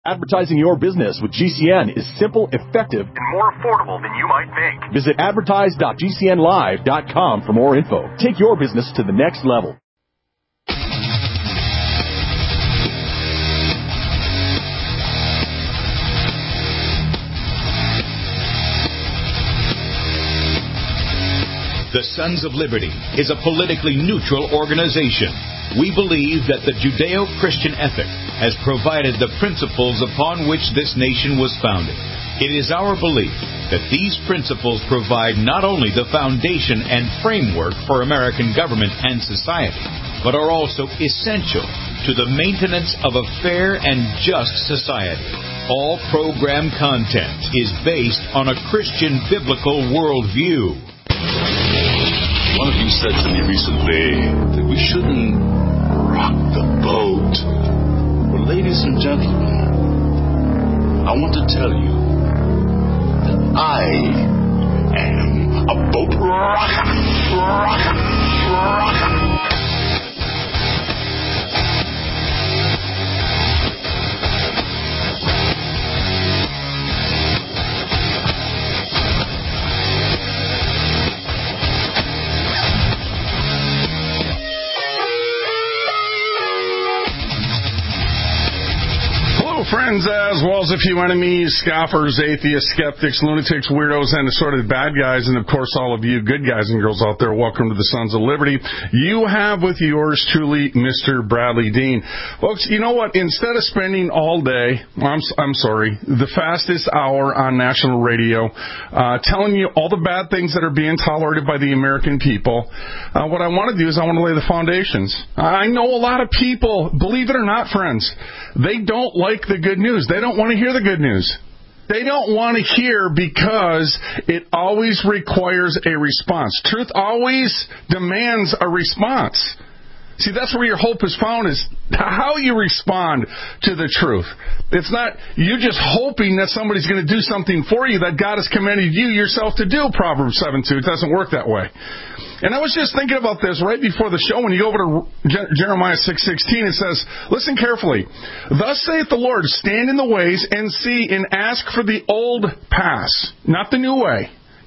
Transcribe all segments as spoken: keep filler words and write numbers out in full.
Advertising your business with G C N is simple, effective, and more affordable than you might think. Visit advertise dot g c n live dot com for more info. Take your business to the next level. The Sons of Liberty is a politically neutral organization. We believe that the Judeo-Christian ethic has provided the principles upon which this nation was founded. It is our belief that these principles provide not only the foundation and framework for American government and society, but are also essential to the maintenance of a fair and just society. All program content is based on a Christian biblical worldview. One of you said to me recently that we shouldn't rock the boat. Well, ladies and gentlemen, I want to tell you that I am a boat rocker, rocker, rocker. Friends, as well as a few enemies, scoffers, atheists, skeptics, lunatics, weirdos, and assorted bad guys, and of course all of you good guys and girls out there, welcome to the Sons of Liberty. You have with yours truly, Mister Bradley Dean. Folks, you know what? Instead of spending all day, I'm, I'm sorry, the fastest hour on national radio, uh, telling you all the bad things that are being tolerated by the American people, uh, what I want to do is I want to lay the foundations. I know a lot of people, believe it or not, friends, they don't like the good news. They don't want to hear the good news. They don't want to hear because it always requires a response. Truth always demands a response. See, that's where your hope is found, is how you respond to the truth. It's not you just hoping that somebody's going to do something for you that God has commanded you yourself to do, Proverbs seven two. It doesn't work that way. And I was just thinking about this right before the show. When you go over to Jeremiah six sixteen, it says, listen carefully. Thus saith the Lord, stand in the ways and see and ask for the old paths, not the new way.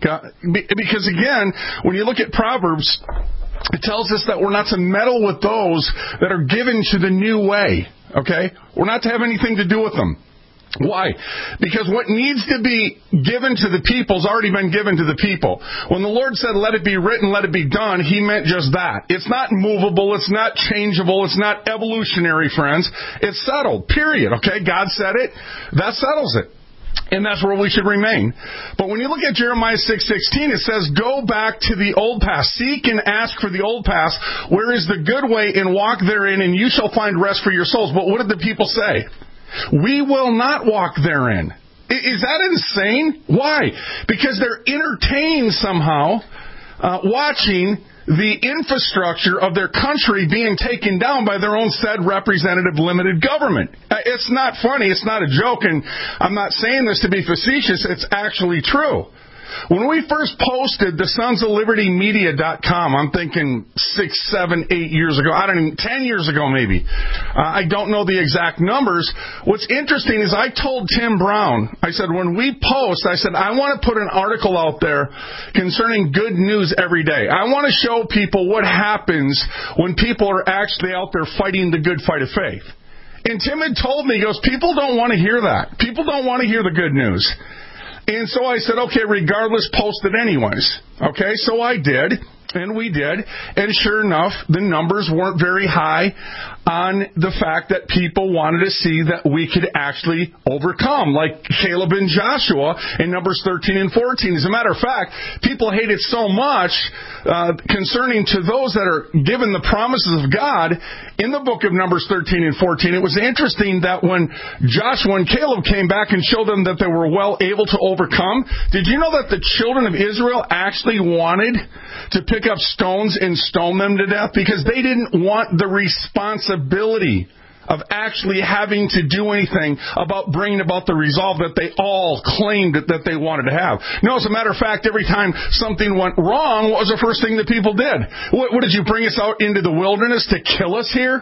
Because again, when you look at Proverbs, it tells us that we're not to meddle with those that are given to the new way. Okay? We're not to have anything to do with them. Why? Because what needs to be given to the people has already been given to the people. When the Lord said, let it be written, let it be done, He meant just that. It's not movable. It's not changeable. It's not evolutionary, friends. It's settled. Period. Okay? God said it. That settles it. And that's where we should remain. But when you look at Jeremiah six sixteen, it says, go back to the old path. Seek and ask for the old path. Where is the good way, and walk therein, and you shall find rest for your souls. But what did the people say? We will not walk therein. Is that insane? Why? Because they're entertained somehow, uh, watching the infrastructure of their country being taken down by their own said representative limited government. It's not funny. It's not a joke. And I'm not saying this to be facetious. It's actually true. When we first posted the sons of liberty media dot com, I'm thinking six, seven, eight years ago. I don't even, ten years ago maybe. Uh, I don't know the exact numbers. What's interesting is I told Tim Brown, I said, when we post, I said, I want to put an article out there concerning good news every day. I want to show people what happens when people are actually out there fighting the good fight of faith. And Tim had told me, he goes, people don't want to hear that. People don't want to hear the good news. And so I said, okay, regardless, post it anyways. Okay, so I did, and we did. And sure enough, the numbers weren't very high on the fact that people wanted to see that we could actually overcome, like Caleb and Joshua in Numbers thirteen and fourteen. As a matter of fact, people hate it so much uh, concerning to those that are given the promises of God in the book of Numbers thirteen and fourteen. It was interesting that when Joshua and Caleb came back and showed them that they were well able to overcome, did you know that the children of Israel actually wanted to pick up stones and stone them to death because they didn't want the responsibility of actually having to do anything about bringing about the resolve that they all claimed that, that they wanted to have. No, as a matter of fact, every time something went wrong, what was the first thing that people did? What, what did you bring us out into the wilderness to kill us here?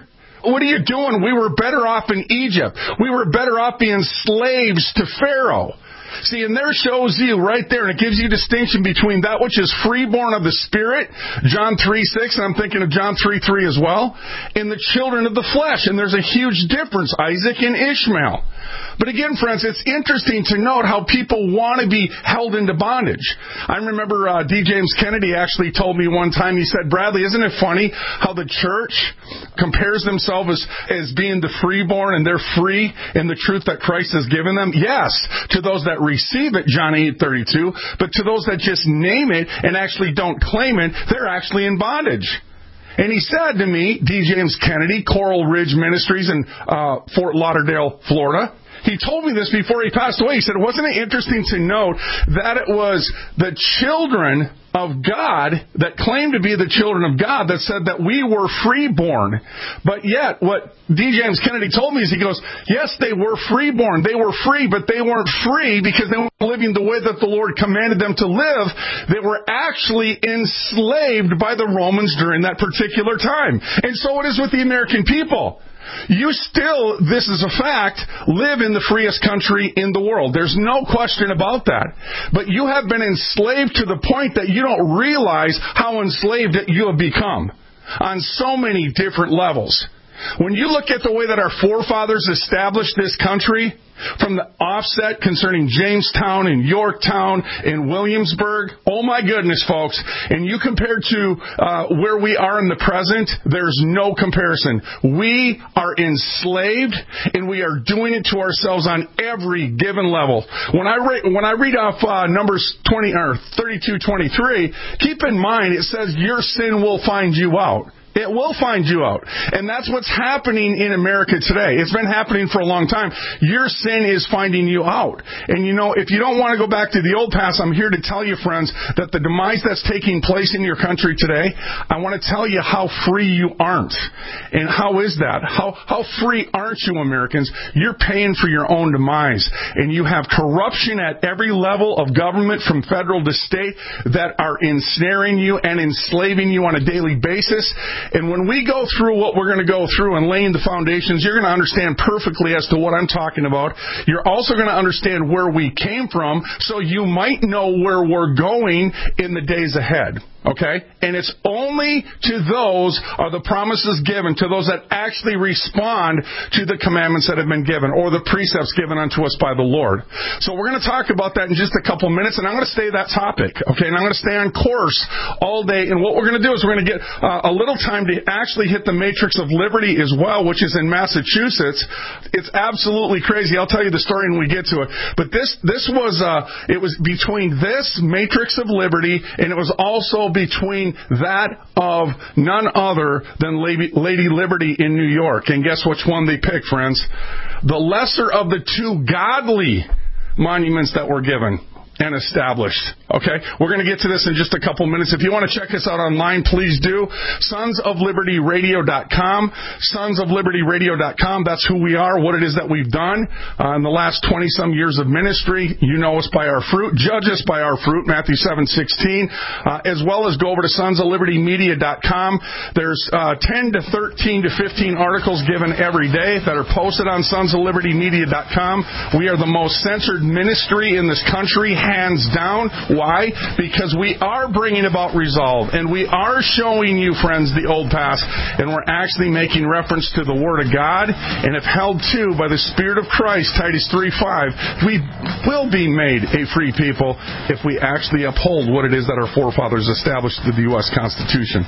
What are you doing? We were better off in Egypt. We were better off being slaves to Pharaoh. See, and there shows you right there, and it gives you distinction between that which is freeborn of the Spirit, John three six, and I'm thinking of John three three as well, and the children of the flesh. And there's a huge difference, Isaac and Ishmael. But again, friends, it's interesting to note how people want to be held into bondage. I remember uh, D. James Kennedy actually told me one time, he said, Bradley, isn't it funny how the church compares themselves as, as being the freeborn and they're free in the truth that Christ has given them? Yes, to those that receive it, John eight thirty-two, but to those that just name it and actually don't claim it, they're actually in bondage. And he said to me, D. James Kennedy, Coral Ridge Ministries in uh, Fort Lauderdale, Florida, he told me this before he passed away. He said, wasn't it interesting to note that it was the children of God that claimed to be the children of God that said that we were freeborn. But yet, what D. James Kennedy told me is, he goes, yes, they were freeborn. They were free, but they weren't free because they weren't living the way that the Lord commanded them to live. They were actually enslaved by the Romans during that particular time. And so it is with the American people. You still, this is a fact, live in the freest country in the world. There's no question about that. But you have been enslaved to the point that you don't realize how enslaved you have become on so many different levels. When you look at the way that our forefathers established this country, from the offset concerning Jamestown and Yorktown and Williamsburg, oh my goodness, folks, and you compare to uh, where we are in the present, there's no comparison. We are enslaved, and we are doing it to ourselves on every given level. When I re- when I read off uh, Numbers twenty or thirty-two twenty-three, keep in mind it says your sin will find you out. It will find you out. And that's what's happening in America today. It's been happening for a long time. Your sin is finding you out. And you know, if you don't want to go back to the old past, I'm here to tell you, friends, that the demise that's taking place in your country today, I want to tell you how free you aren't. And how is that? How, how free aren't you, Americans? You're paying for your own demise. And you have corruption at every level of government, from federal to state, that are ensnaring you and enslaving you on a daily basis. And when we go through what we're going to go through and laying the foundations, you're going to understand perfectly as to what I'm talking about. You're also going to understand where we came from, so you might know where we're going in the days ahead. Okay? And it's only to those are the promises given, to those that actually respond to the commandments that have been given, or the precepts given unto us by the Lord. So we're going to talk about that in just a couple minutes, and I'm going to stay that topic. Okay? And I'm going to stay on course all day. And what we're going to do is we're going to get uh, a little time to actually hit the Matrix of Liberty as well, which is in Massachusetts. It's absolutely crazy. I'll tell you the story when we get to it. But this this was uh, it was between this Matrix of Liberty, and it was also between that of none other than Lady, Lady Liberty in New York. And guess which one they picked, friends? The lesser of the two godly monuments that were given and established. Okay? We're going to get to this in just a couple minutes. If you want to check us out online, please do. sons of liberty radio dot com. sons of liberty radio dot com. That's who we are, what it is that we've done uh, in the last twenty-some years of ministry. You know us by our fruit. Judge us by our fruit, Matthew seven sixteen. Uh, as well as go over to sons of liberty media dot com. There's uh, ten to thirteen to fifteen articles given every day that are posted on sons of liberty media dot com. We are the most censored ministry in this country, hands down. Why? Because we are bringing about resolve, and we are showing you, friends, the old past, and we're actually making reference to the Word of God, and if held to by the Spirit of Christ, Titus three five, we will be made a free people if we actually uphold what it is that our forefathers established through the U S Constitution.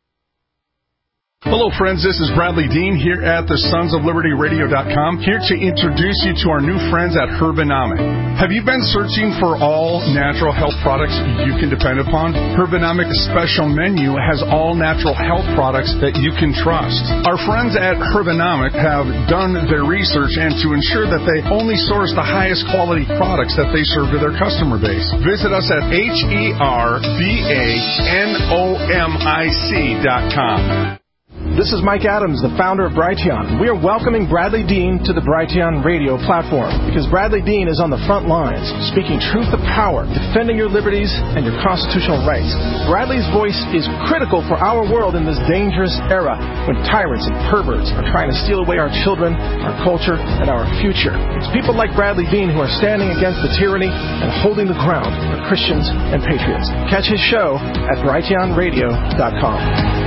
Hello, friends. This is Bradley Dean here at the sons of liberty radio dot com, here to introduce you to our new friends at Herbanomic. Have you been searching for all natural health products you can depend upon? Herbanomic special menu has all natural health products that you can trust. Our friends at Herbanomic have done their research, and to ensure that they only source the highest quality products that they serve to their customer base. Visit us at H E R B A N O M I C dot com. This is Mike Adams, the founder of Brighteon. We are welcoming Bradley Dean to the Brighteon radio platform because Bradley Dean is on the front lines, speaking truth to power, defending your liberties and your constitutional rights. Bradley's voice is critical for our world in this dangerous era when tyrants and perverts are trying to steal away our children, our culture, and our future. It's people like Bradley Dean who are standing against the tyranny and holding the ground for Christians and patriots. Catch his show at brighteon radio dot com.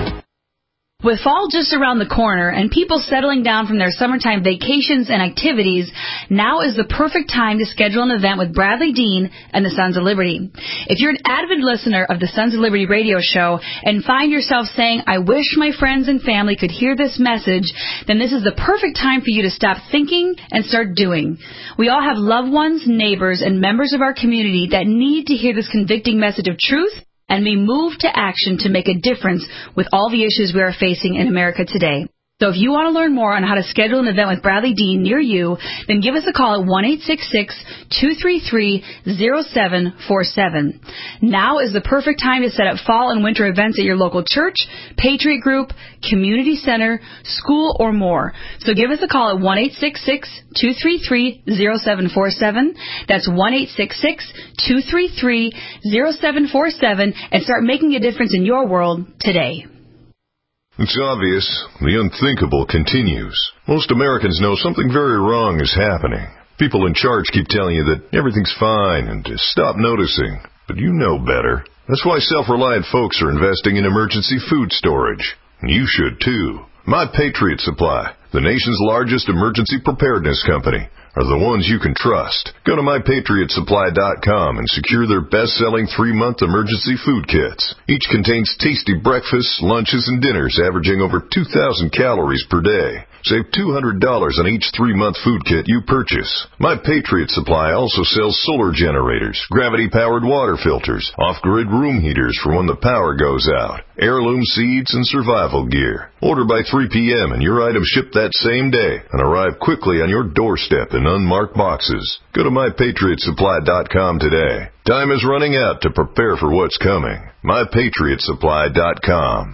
With fall just around the corner and people settling down from their summertime vacations and activities, now is the perfect time to schedule an event with Bradley Dean and the Sons of Liberty. If you're an avid listener of the Sons of Liberty radio show and find yourself saying, I wish my friends and family could hear this message, then this is the perfect time for you to stop thinking and start doing. We all have loved ones, neighbors, and members of our community that need to hear this convicting message of truth and be moved to action to make a difference with all the issues we are facing in America today. So if you want to learn more on how to schedule an event with Bradley Dean near you, then give us a call at one eight six six, two three three, zero seven four seven. Now is the perfect time to set up fall and winter events at your local church, Patriot Group, community center, school, or more. So give us a call at one eight six six, two three three, zero seven four seven. That's one eight six six, two three three, zero seven four seven and start making a difference in your world today. It's obvious. The unthinkable continues. Most Americans know something very wrong is happening. People in charge keep telling you that everything's fine and to stop noticing. But you know better. That's why self-reliant folks are investing in emergency food storage. And you should too. My Patriot Supply, the nation's largest emergency preparedness company, are the ones you can trust. Go to my patriot supply dot com and secure their best-selling three-month emergency food kits. Each contains tasty breakfasts, lunches, and dinners averaging over two thousand calories per day. Save two hundred dollars on each three-month food kit you purchase. My Patriot Supply also sells solar generators, gravity-powered water filters, off-grid room heaters for when the power goes out, heirloom seeds, and survival gear. Order by three p.m. and your items ship that same day and arrive quickly on your doorstep in unmarked boxes. Go to my patriot supply dot com today. Time is running out to prepare for what's coming. my patriot supply dot com.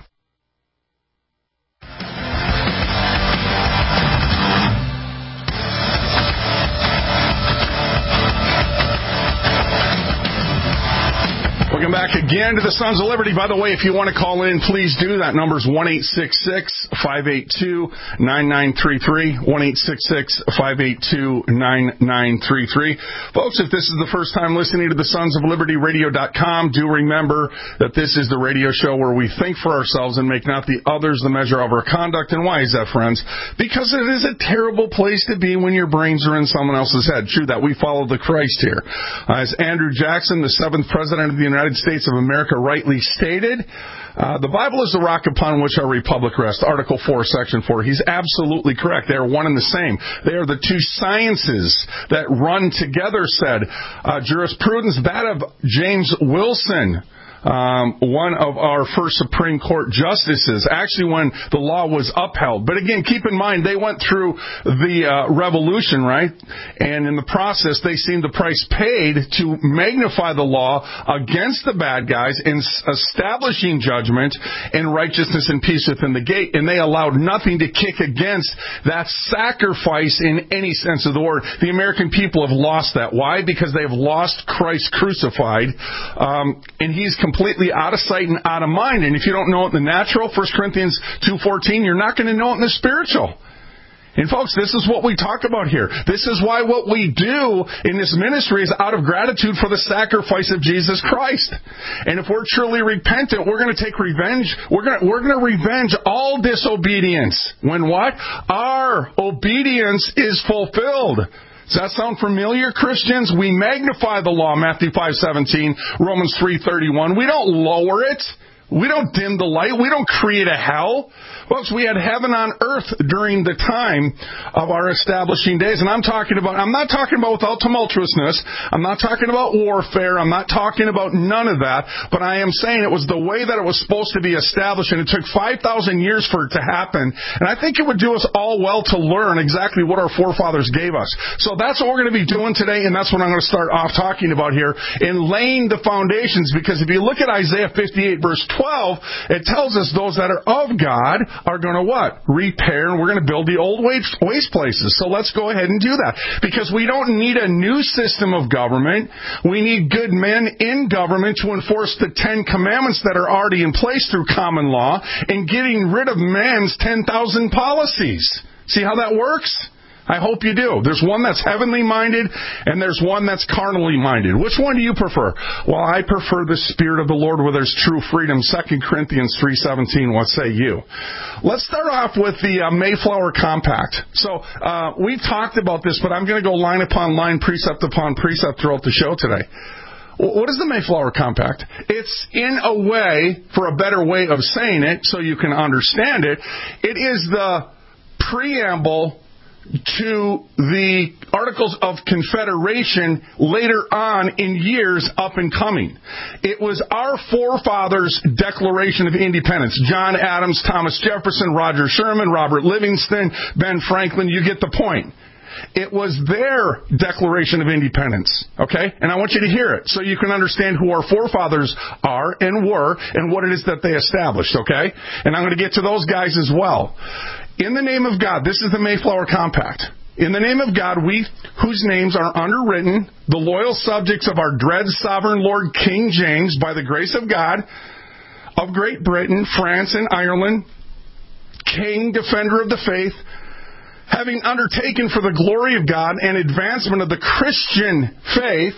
Welcome back again to the Sons of Liberty. By the way, if you want to call in, please do. That number's one eight six six, five eight two, nine nine three three, one eight six six, five eight two, nine nine three three. Folks, if this is the first time listening to the Sons of Liberty radio dot com, do remember that this is the radio show where we think for ourselves and make not the others the measure of our conduct. And why is that, friends? Because it is a terrible place to be when your brains are in someone else's head. True that. We follow the Christ here. Uh, as Andrew Jackson, the seventh president of the United States of America, rightly stated, uh, the Bible is the rock upon which our republic rests. Article four, Section four. He's absolutely correct. They are one and the same. They are the two sciences that run together, said uh, jurisprudence. That of James Wilson, Um, one of our first Supreme Court justices, actually when the law was upheld. But again, keep in mind, they went through the uh, revolution, right? And in the process, they seen the price paid to magnify the law against the bad guys in establishing judgment and righteousness and peace within the gate. And they allowed nothing to kick against that sacrifice in any sense of the word. The American people have lost that. Why? Because they have lost Christ crucified. Um, and he's completely completely out of sight and out of mind. And if you don't know it in the natural, First Corinthians two fourteen, you're not going to know it in the spiritual. And folks, this is what we talk about here. This is why what we do in this ministry is out of gratitude for the sacrifice of Jesus Christ. And if we're truly repentant, we're going to take revenge. We're going to, we're going to revenge all disobedience. When what? Our obedience is fulfilled. Does that sound familiar, Christians? We magnify the law, Matthew five seventeen, Romans three thirty-one. We don't lower it. We don't dim the light. We don't create a hell. Folks, we had heaven on earth during the time of our establishing days. And I'm talking about, I'm not talking about without tumultuousness. I'm not talking about warfare. I'm not talking about none of that. But I am saying it was the way that it was supposed to be established. And it took five thousand years for it to happen. And I think it would do us all well to learn exactly what our forefathers gave us. So that's what we're going to be doing today. And that's what I'm going to start off talking about here in laying the foundations. Because if you look at Isaiah fifty-eight verse twelve, it tells us those that are of God are going to what? Repair, and we're going to build the old waste, waste places. So let's go ahead and do that. Because we don't need a new system of government. We need good men in government to enforce the Ten Commandments that are already in place through common law and getting rid of man's ten thousand policies. See how that works? I hope you do. There's one that's heavenly minded, and there's one that's carnally minded. Which one do you prefer? Well, I prefer the Spirit of the Lord where there's true freedom. Second Corinthians three seventeen, what say you? Let's start off with the uh, Mayflower Compact. So, uh, we've talked about this, but I'm going to go line upon line, precept upon precept throughout the show today. What is the Mayflower Compact? It's, in a way, for a better way of saying it, so you can understand it, it is the preamble to the Articles of Confederation later on in years up and coming. It was our forefathers' Declaration of Independence. John Adams, Thomas Jefferson, Roger Sherman, Robert Livingston, Ben Franklin, you get the point. It was their Declaration of Independence, okay? And I want you to hear it so you can understand who our forefathers are and were and what it is that they established, okay? And I'm going to get to those guys as well. In the name of God, this is the Mayflower Compact. In the name of God, we, whose names are underwritten, the loyal subjects of our dread sovereign Lord King James, by the grace of God, of Great Britain, France, and Ireland, King, defender of the faith, having undertaken for the glory of God and advancement of the Christian faith.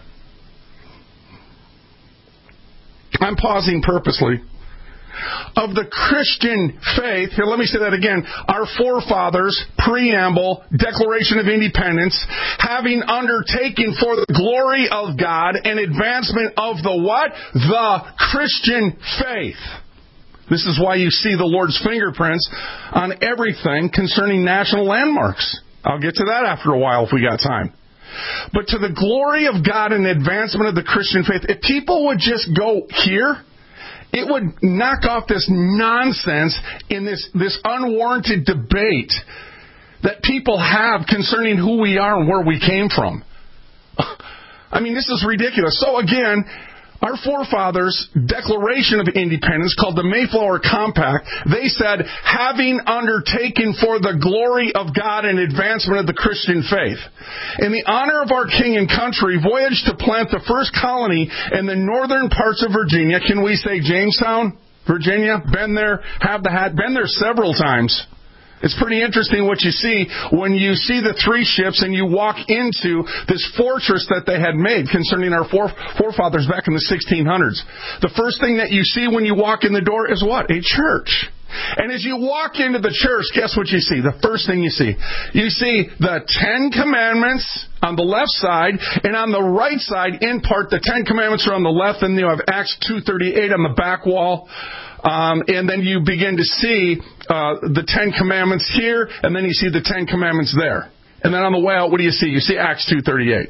I'm pausing purposely. Of the Christian faith, here, let me say that again. Our forefathers, preamble, Declaration of Independence, having undertaken for the glory of God and advancement of the what? The Christian faith. This is why you see the Lord's fingerprints on everything concerning national landmarks. I'll get to that after a while if we got time. But to the glory of God and advancement of the Christian faith, if people would just go here, it would knock off this nonsense in this, this unwarranted debate that people have concerning who we are and where we came from. I mean, this is ridiculous. So again, our forefathers' Declaration of Independence, called the Mayflower Compact, they said, having undertaken for the glory of God and advancement of the Christian faith, in the honor of our king and country, voyaged to plant the first colony in the northern parts of Virginia. Can we say Jamestown, Virginia? Been there, have the hat, been there several times. It's pretty interesting what you see when you see the three ships and you walk into this fortress that they had made concerning our forefathers back in the sixteen hundreds. The first thing that you see when you walk in the door is what? A church. And as you walk into the church, guess what you see? The first thing you see. You see the Ten Commandments on the left side, and on the right side, in part, the Ten Commandments are on the left, and you have Acts two thirty-eight on the back wall. Um, and then you begin to see uh, the Ten Commandments here, and then you see the Ten Commandments there. And then on the way out, what do you see? You see Acts two thirty-eight.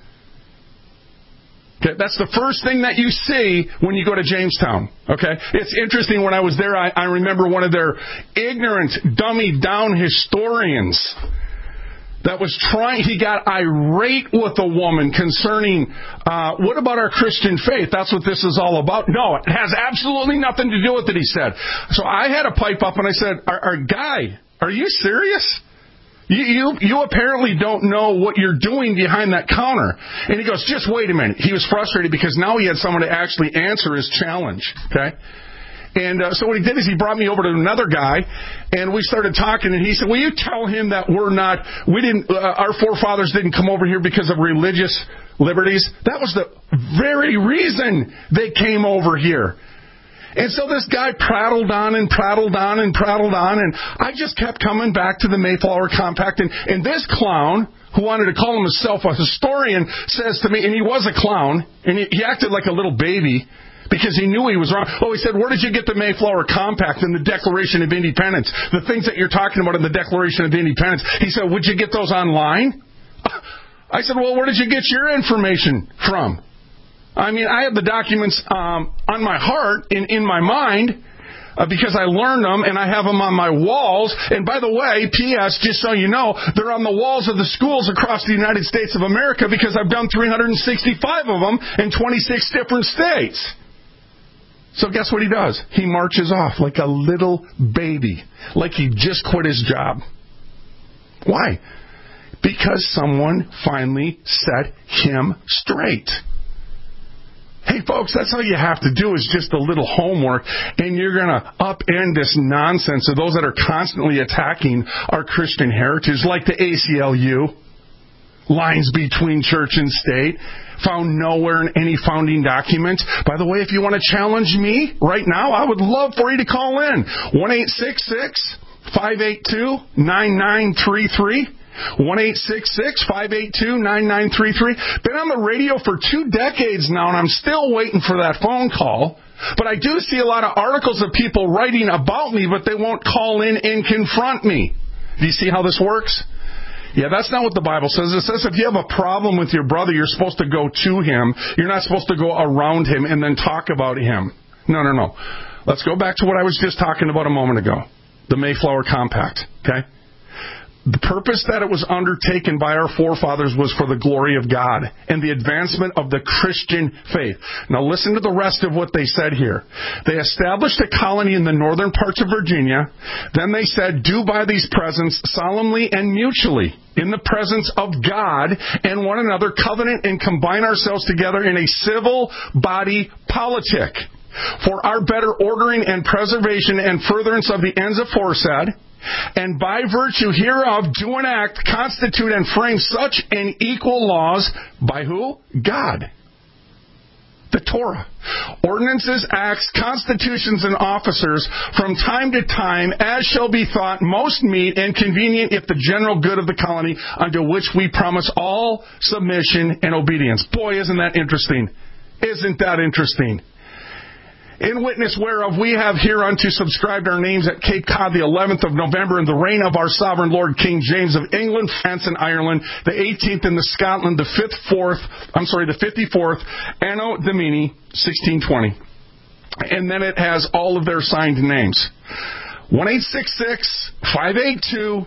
Okay, that's the first thing that you see when you go to Jamestown. Okay, it's interesting. When I was there, I, I remember one of their ignorant, dummied down historians that was trying, he got irate with a woman concerning, uh, what about our Christian faith? That's what this is all about. No, it has absolutely nothing to do with it, he said. So I had to pipe up and I said, our, our guy, are you serious? You, you, you apparently don't know what you're doing behind that counter. And he goes, just wait a minute. He was frustrated because now he had someone to actually answer his challenge. Okay? And uh, so what he did is he brought me over to another guy, and we started talking, and he said, will you tell him that we're not, we didn't, uh, our forefathers didn't come over here because of religious liberties? That was the very reason they came over here. And so this guy prattled on and prattled on and prattled on, and I just kept coming back to the Mayflower Compact, and, and this clown, who wanted to call himself a historian, says to me, and he was a clown, and he, he acted like a little baby, because he knew he was wrong. Oh, he said, where did you get the Mayflower Compact and the Declaration of Independence? The things that you're talking about in the Declaration of Independence. He said, would you get those online? I said, well, where did you get your information from? I mean, I have the documents um, on my heart, in, in my mind, uh, because I learned them, and I have them on my walls. And by the way, P S, just so you know, they're on the walls of the schools across the United States of America because I've done three hundred sixty-five of them in twenty-six different states. So guess what he does? He marches off like a little baby, like he just quit his job. Why? Because someone finally set him straight. Hey, folks, that's all you have to do is just a little homework, and you're going to upend this nonsense of those that are constantly attacking our Christian heritage, like the A C L U. Lines between church and state, found nowhere in any founding documents. By the way, if you want to challenge me right now, I would love for you to call in. one eight six six, five eight two, nine nine three three. one eight six six, five eight two, nine nine three three. Been on the radio for two decades now, and I'm still waiting for that phone call. But I do see a lot of articles of people writing about me, but they won't call in and confront me. Do you see how this works? Yeah, that's not what the Bible says. It says if you have a problem with your brother, you're supposed to go to him. You're not supposed to go around him and then talk about him. No, no, no. Let's go back to what I was just talking about a moment ago. The Mayflower Compact, okay? The purpose that it was undertaken by our forefathers was for the glory of God and the advancement of the Christian faith. Now listen to the rest of what they said here. They established a colony in the northern parts of Virginia. Then they said, do by these presents solemnly and mutually in the presence of God and one another covenant and combine ourselves together in a civil body politic for our better ordering and preservation and furtherance of the ends aforesaid. And by virtue hereof do enact, constitute, and frame such an equal laws by who? God. The Torah. Ordinances, acts, constitutions, and officers from time to time as shall be thought most meet and convenient if the general good of the colony unto which we promise all submission and obedience. Boy, isn't that interesting. Isn't that interesting? In witness whereof we have hereunto subscribed our names at Cape Cod the eleventh of November in the reign of our sovereign Lord King James of England, France, and Ireland, the eighteenth in the Scotland, the fifth, fourth, I'm sorry, the fifty-fourth, Anno Domini, sixteen twenty. And then it has all of their signed names. one eight six six, five eight two,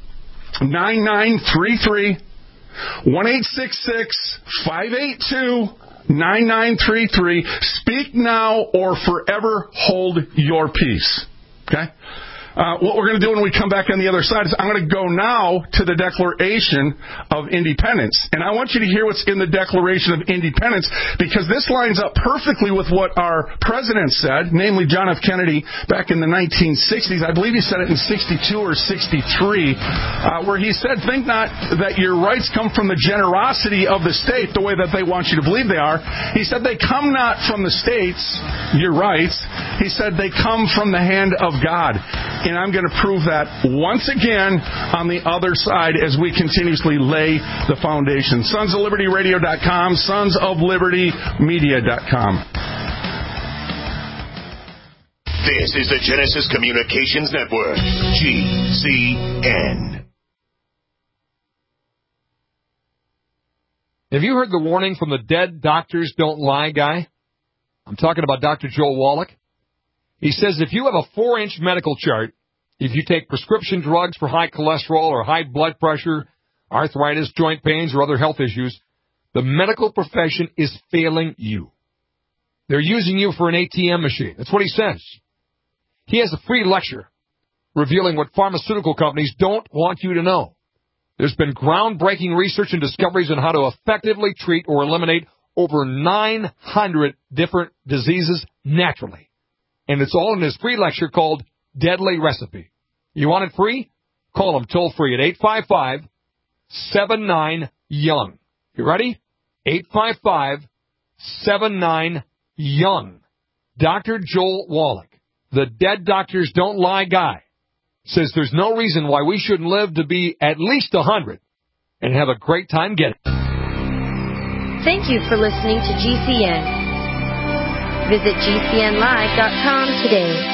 nine nine three three. one eight six six, five eight two, nine nine three three. Speak now or forever hold your peace. Okay? Uh, what we're going to do when we come back on the other side is I'm going to go now to the Declaration of Independence. And I want you to hear what's in the Declaration of Independence because this lines up perfectly with what our president said, namely John F. Kennedy back in the nineteen sixties. I believe he said it in sixty-two or sixty-three, uh, where he said, think not that your rights come from the generosity of the state, the way that they want you to believe they are. He said they come not from the states, your rights. He said they come from the hand of God. And I'm going to prove that once again on the other side as we continuously lay the foundation. Sons of Liberty Radio dot com, Sons of Liberty Media dot com. This is the Genesis Communications Network, G C N. Have you heard the warning from the Dead Doctors Don't Lie guy? I'm talking about Doctor Joel Wallach. He says if you have a four-inch medical chart, if you take prescription drugs for high cholesterol or high blood pressure, arthritis, joint pains, or other health issues, the medical profession is failing you. They're using you for an A T M machine. That's what he says. He has a free lecture revealing what pharmaceutical companies don't want you to know. There's been groundbreaking research and discoveries on how to effectively treat or eliminate over nine hundred different diseases naturally. And it's all in his free lecture called Deadly Recipe. You want it free? Call him toll free at eight five five, seven nine, young. You ready? eight five five, seven nine, young. Doctor Joel Wallach, the Dead Doctors Don't Lie guy, says there's no reason why we shouldn't live to be at least one hundred and have a great time getting it. Thank you for listening to G C N. Visit G C N live dot com today.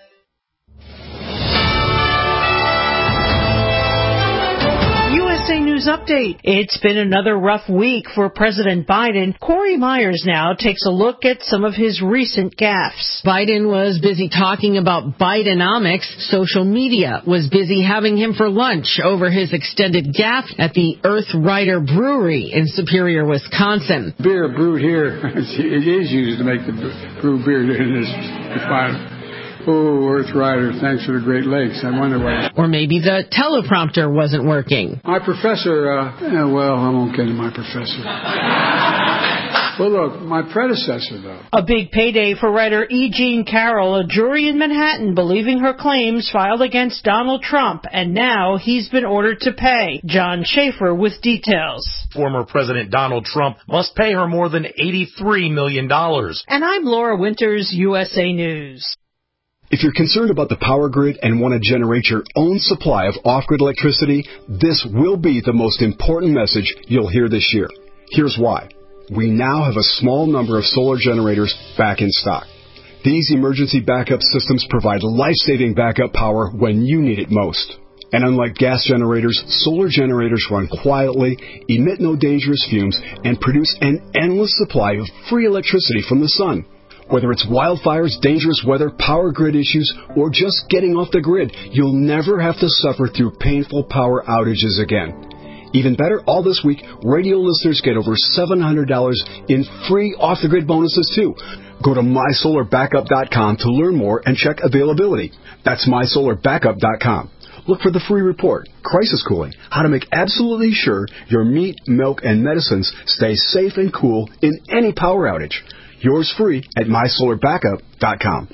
U S A News News Update. It's been another rough week for President Biden. Corey Myers now takes a look at some of his recent gaffes. Biden was busy talking about Bidenomics. Social media was busy having him for lunch over his extended gaffe at the Earth Rider Brewery in Superior, Wisconsin. Beer brewed here, it is used to make the brew beer in this refinery. Oh, Earth Rider, thanks for the Great Lakes. I wonder why. Or maybe the teleprompter wasn't working. My professor, uh, yeah, well, I won't get into my professor. Well, look, my predecessor, though. A big payday for writer E. Jean Carroll, a jury in Manhattan believing her claims filed against Donald Trump, and now he's been ordered to pay. John Schaefer with details. Former President Donald Trump must pay her more than eighty-three million dollars. And I'm Laura Winters, U S A News. If you're concerned about the power grid and want to generate your own supply of off-grid electricity, this will be the most important message you'll hear this year. Here's why. We now have a small number of solar generators back in stock. These emergency backup systems provide life-saving backup power when you need it most. And unlike gas generators, solar generators run quietly, emit no dangerous fumes, and produce an endless supply of free electricity from the sun. Whether it's wildfires, dangerous weather, power grid issues, or just getting off the grid, you'll never have to suffer through painful power outages again. Even better, all this week, radio listeners get over seven hundred dollars in free off-the-grid bonuses, too. Go to my solar backup dot com to learn more and check availability. That's my solar backup dot com. Look for the free report, Crisis Cooling, how to make absolutely sure your meat, milk, and medicines stay safe and cool in any power outage. Yours free at my solar backup dot com.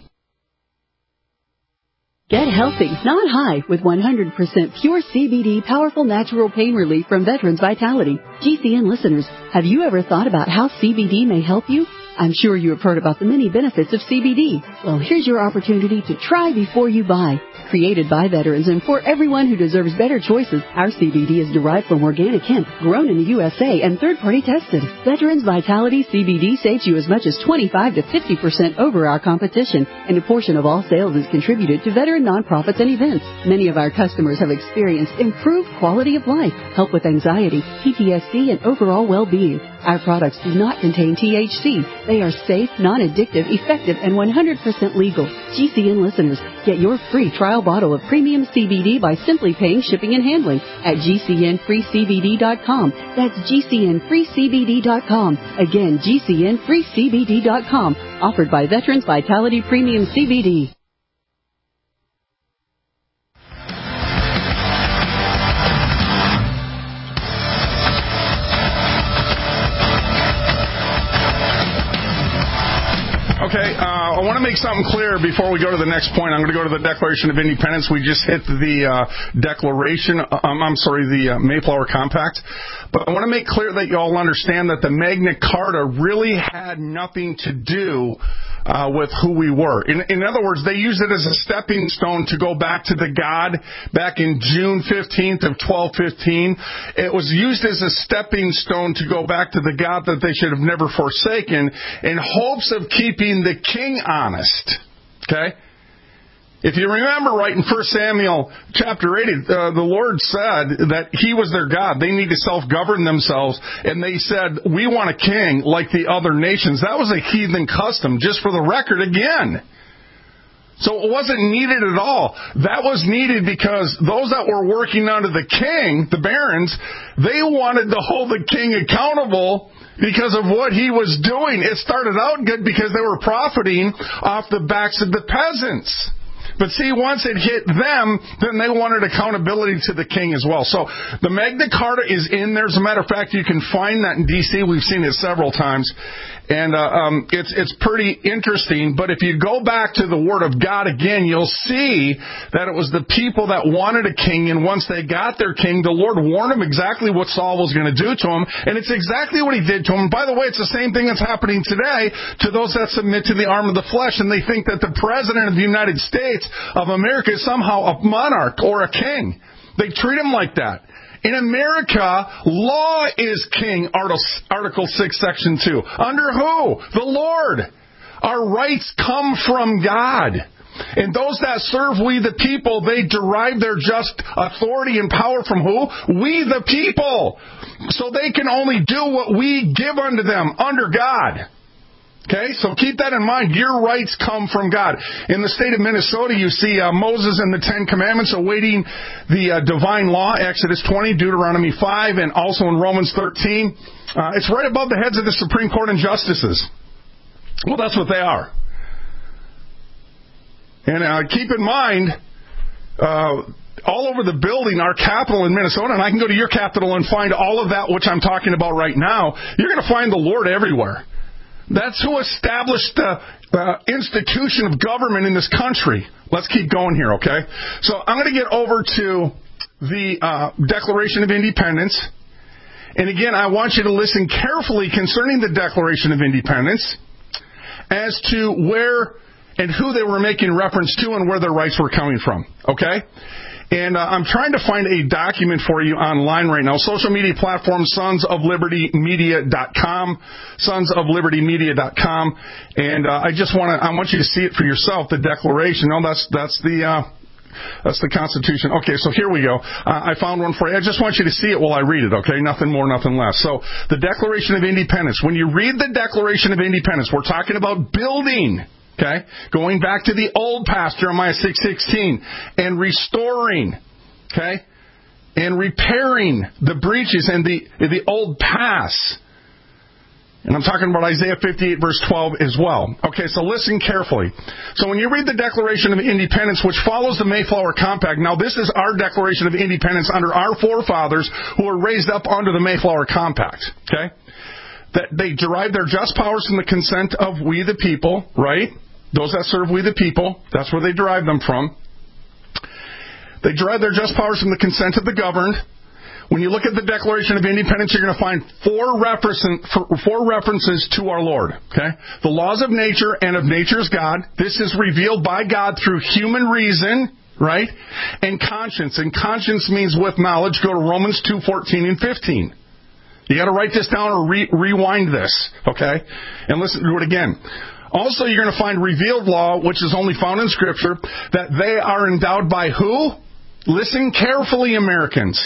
Get healthy, not high, with one hundred percent pure C B D powerful natural pain relief from Veterans Vitality. G C N listeners, have you ever thought about how C B D may help you? I'm sure you have heard about the many benefits of C B D. Well, here's your opportunity to try before you buy. Created by veterans and for everyone who deserves better choices, our C B D is derived from organic hemp, grown in the U S A and third-party tested. Veterans Vitality C B D saves you as much as twenty-five to fifty percent over our competition, and a portion of all sales is contributed to veteran nonprofits and events. Many of our customers have experienced improved quality of life, help with anxiety, P T S D, and overall well-being. Our products do not contain T H C. They are safe, non-addictive, effective, and one hundred percent legal. G C N listeners, get your free trial bottle of premium C B D by simply paying shipping and handling at G C N free C B D dot com. That's G C N free C B D dot com. Again, G C N free C B D dot com. Offered by Veterans Vitality Premium C B D. Okay, uh, I want to make something clear before we go to the next point. I'm going to go to the Declaration of Independence. We just hit the uh, Declaration, um, I'm sorry, the uh, Mayflower Compact. But I want to make clear that you all understand that the Magna Carta really had nothing to do uh, with who we were. In, in other words, they used it as a stepping stone to go back to the God back in June fifteenth of twelve fifteen. It was used as a stepping stone to go back to the God that they should have never forsaken in hopes of keeping the king honest. Okay? If you remember right in First Samuel chapter eighty, uh, the Lord said that He was their God. They need to self-govern themselves. And they said, we want a king like the other nations. That was a heathen custom, just for the record again. So it wasn't needed at all. That was needed because those that were working under the king, the barons, they wanted to hold the king accountable because of what he was doing. It started out good because they were profiting off the backs of the peasants. But see, once it hit them, then they wanted accountability to the king as well. So the Magna Carta is in there. As a matter of fact, you can find that in D C We've seen it several times. And uh, um, it's it's pretty interesting. But if you go back to the Word of God again, you'll see that it was the people that wanted a king. And once they got their king, the Lord warned them exactly what Saul was going to do to him. And it's exactly what he did to him. And by the way, it's the same thing that's happening today to those that submit to the arm of the flesh. And they think that the President of the United States of America is somehow a monarch or a king. They treat him like that. In America, law is king, Article six, Section two. Under who? The Lord. Our rights come from God. And those that serve we the people, they derive their just authority and power from who? We the people. So they can only do what we give unto them under God. Okay, so keep that in mind. Your rights come from God. In the state of Minnesota, you see uh, Moses and the Ten Commandments awaiting the uh, divine law, Exodus twenty, Deuteronomy five, and also in Romans thirteen. Uh, it's right above the heads of the Supreme Court and justices. Well, that's what they are. And uh, keep in mind, uh, all over the building, our capital in Minnesota, and I can go to your capital and find all of that which I'm talking about right now, you're going to find the Lord everywhere. That's who established the uh, institution of government in this country. Let's keep going here, okay? So I'm going to get over to the uh, Declaration of Independence. And again, I want you to listen carefully concerning the Declaration of Independence as to where and who they were making reference to and where their rights were coming from, okay? And uh, I'm trying to find a document for you online right now. Social media platform, sons of liberty media dot com, sons of liberty media dot com. And uh, I just want to, I want you to see it for yourself, the Declaration. No, that's, that's the, uh, that's the Constitution. Okay, so here we go. Uh, I found one for you. I just want you to see it while I read it, okay? Nothing more, nothing less. So, the Declaration of Independence. When you read the Declaration of Independence, we're talking about building. Okay, going back to the old past, Jeremiah six sixteen, and restoring, okay, and repairing the breaches in the in the old past. And I'm talking about Isaiah fifty-eight, verse twelve as well. Okay, so listen carefully. So when you read the Declaration of Independence, which follows the Mayflower Compact, now this is our Declaration of Independence under our forefathers who were raised up under the Mayflower Compact, okay? That they derive their just powers from the consent of we the people, right? Those that serve we the people, that's where they derive them from. They derive their just powers from the consent of the governed. When you look at the Declaration of Independence, you're going to find four, reference, four references to our Lord. Okay, the laws of nature and of nature's God. This is revealed by God through human reason, right? And conscience. And conscience means with knowledge. Go to Romans two fourteen and fifteen. You got to write this down or re- rewind this, okay? And listen to it again. Also, you're going to find revealed law, which is only found in Scripture, that they are endowed by who? Listen carefully, Americans.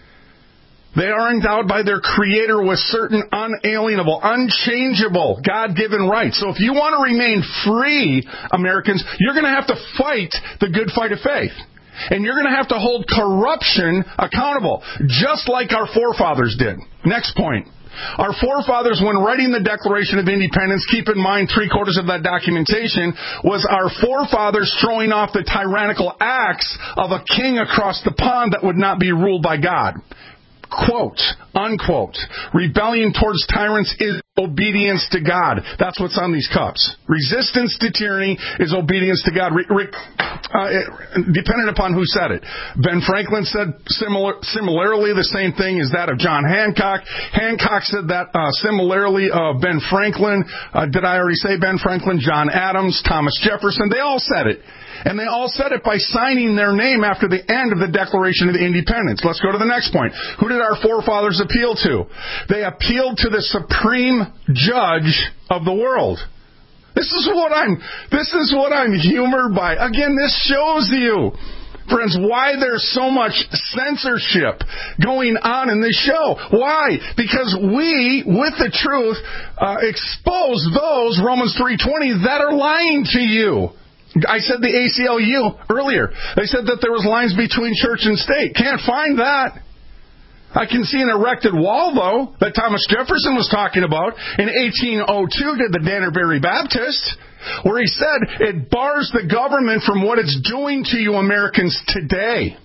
They are endowed by their Creator with certain unalienable, unchangeable, God-given rights. So if you want to remain free, Americans, you're going to have to fight the good fight of faith. And you're going to have to hold corruption accountable, just like our forefathers did. Next point. Our forefathers, when writing the Declaration of Independence, keep in mind three-quarters of that documentation was our forefathers throwing off the tyrannical acts of a king across the pond that would not be ruled by God. Quote, unquote, rebellion towards tyrants is obedience to God. That's what's on these cups. Resistance to tyranny is obedience to God. Re, re, uh, depending upon who said it. Ben Franklin said similar, similarly the same thing as that of John Hancock. Hancock said that uh, similarly of Ben Franklin. Uh, did I already say Ben Franklin? John Adams, Thomas Jefferson. They all said it. And they all said it by signing their name after the end of the Declaration of Independence. Let's go to the next point. Who did our forefathers appeal to? They appealed to the supreme judge of the world. This is what I'm, this is what I'm humored by. Again, this shows you, friends, why there's so much censorship going on in this show. Why? Because we, with the truth, uh, expose those, Romans three twenty, that are lying to you. I said the A C L U earlier. They said that there was lines between church and state. Can't find that. I can see an erected wall, though, that Thomas Jefferson was talking about in eighteen oh two to the Danbury Baptist, where he said it bars the government from what it's doing to you Americans today.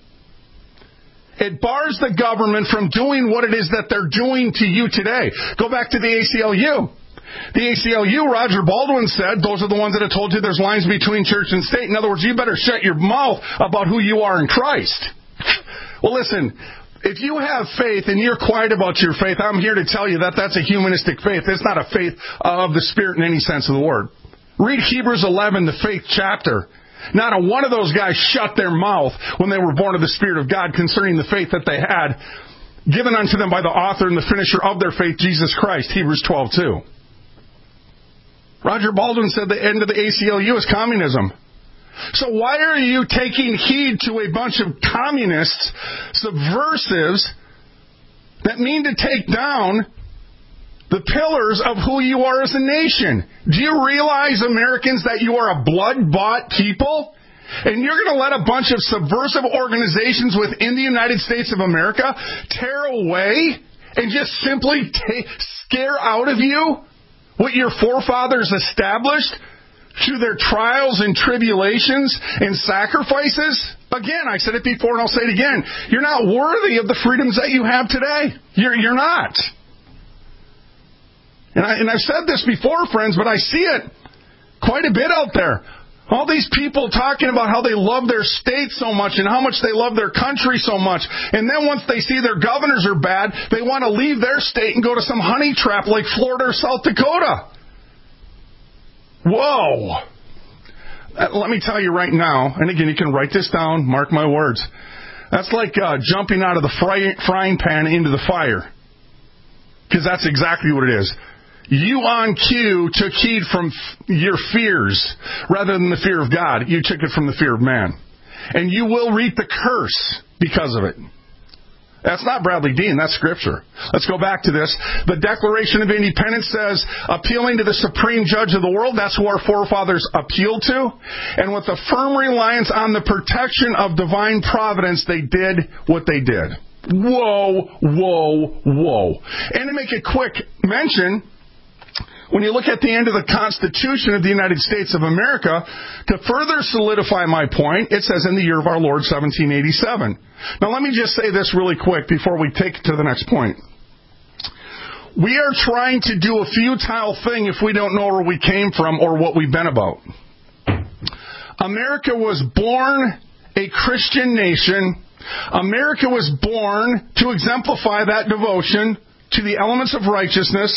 It bars the government from doing what it is that they're doing to you today. Go back to the A C L U. The A C L U, Roger Baldwin said, those are the ones that have told you there's lines between church and state. In other words, you better shut your mouth about who you are in Christ. Well, listen, if you have faith and you're quiet about your faith, I'm here to tell you that that's a humanistic faith. It's not a faith of the Spirit in any sense of the word. Read Hebrews eleven, the faith chapter. Not a one of those guys shut their mouth when they were born of the Spirit of God concerning the faith that they had given unto them by the author and the finisher of their faith, Jesus Christ, Hebrews twelve two. Roger Baldwin said the end of the A C L U is communism. So why are you taking heed to a bunch of communists, subversives, that mean to take down the pillars of who you are as a nation? Do you realize, Americans, that you are a blood-bought people? And you're going to let a bunch of subversive organizations within the United States of America tear away and just simply take, scare out of you what your forefathers established through their trials and tribulations and sacrifices? Again, I said it before and I'll say it again. You're not worthy of the freedoms that you have today. You're, you're not. And, I, and I've said this before, friends, but I see it quite a bit out there. All these people talking about how they love their state so much and how much they love their country so much. And then once they see their governors are bad, they want to leave their state and go to some honey trap like Florida or South Dakota. Whoa. Let me tell you right now, and again, you can write this down, mark my words. That's like uh, jumping out of the fry, frying pan into the fire. Because that's exactly what it is. You on cue took heed from f- your fears rather than the fear of God. You took it from the fear of man. And you will reap the curse because of it. That's not Bradley Dean, that's Scripture. Let's go back to this. The Declaration of Independence says, appealing to the supreme judge of the world, that's who our forefathers appealed to. And with a firm reliance on the protection of divine providence, they did what they did. Whoa, whoa, whoa. And to make a quick mention, when you look at the end of the Constitution of the United States of America, to further solidify my point, it says in the year of our Lord, seventeen eighty-seven. Now let me just say this really quick before we take it to the next point. We are trying to do a futile thing if we don't know where we came from or what we've been about. America was born a Christian nation. America was born to exemplify that devotion to the elements of righteousness,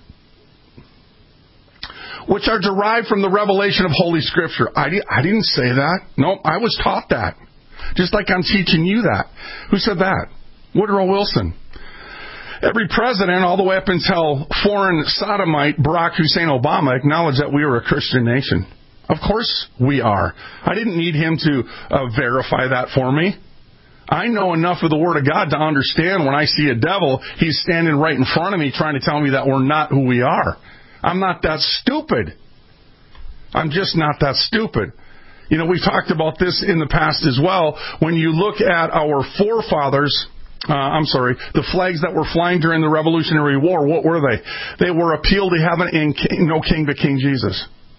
which are derived from the revelation of Holy Scripture. I, di- I didn't say that. No, I was taught that. Just like I'm teaching you that. Who said that? Woodrow Wilson. Every president, all the way up until foreign sodomite Barack Hussein Obama, acknowledged that we were a Christian nation. Of course we are. I didn't need him to uh, verify that for me. I know enough of the Word of God to understand when I see a devil, he's standing right in front of me trying to tell me that we're not who we are. I'm not that stupid. I'm just not that stupid. You know, we've talked about this in the past as well. When you look at our forefathers, uh, I'm sorry, the flags that were flying during the Revolutionary War, what were they? They were appeal to heaven and king, no king but King Jesus.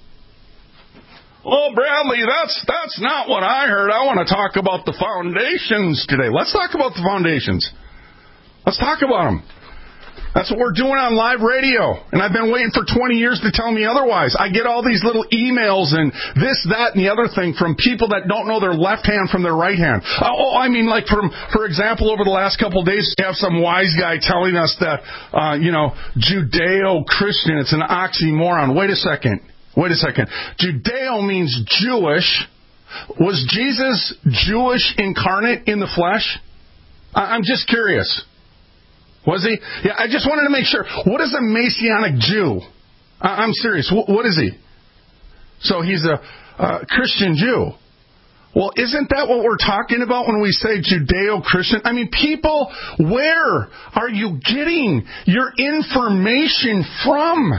Oh, Bradley, that's that's not what I heard. I want to talk about the foundations today. Let's talk about the foundations. Let's talk about them. That's what we're doing on live radio. And I've been waiting for twenty years to tell me otherwise. I get all these little emails and this, that, and the other thing from people that don't know their left hand from their right hand. Oh, I mean, like, from, for example, over the last couple of days, we have some wise guy telling us that, uh, you know, Judeo-Christian, it's an oxymoron. Wait a second. Wait a second. Judeo means Jewish. Was Jesus Jewish incarnate in the flesh? I'm just curious. Was he? Yeah, I just wanted to make sure. What is a Messianic Jew? I'm serious. What is he? So he's a uh, Christian Jew. Well, isn't that what we're talking about when we say Judeo-Christian? I mean, people, where are you getting your information from?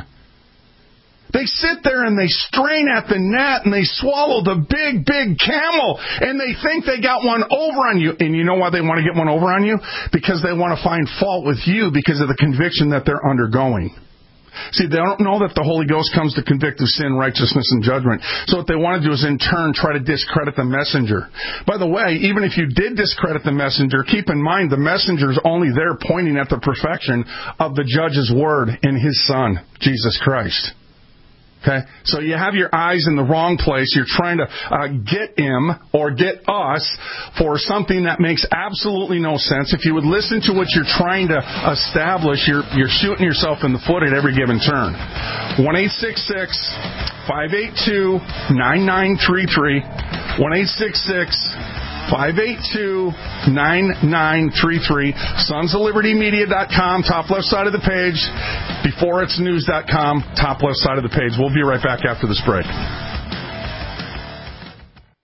They sit there and they strain at the gnat and they swallow the big, big camel and they think they got one over on you. And you know why they want to get one over on you? Because they want to find fault with you because of the conviction that they're undergoing. See, they don't know that the Holy Ghost comes to convict of sin, righteousness, and judgment. So what they want to do is in turn try to discredit the messenger. By the way, even if you did discredit the messenger, keep in mind the messenger is only there pointing at the perfection of the judge's word in his Son, Jesus Christ. Okay, so you have your eyes in the wrong place. You're trying to uh, get him or get us for something that makes absolutely no sense. If you would listen to what you're trying to establish, you're you're shooting yourself in the foot at every given turn. one eight six six, five eight two, nine nine three three. one eight six six, five eight two, nine nine three three. Sons of Liberty Media dot com, top left side of the page. Before It's News dot com, top left side of the page. We'll be right back after this break.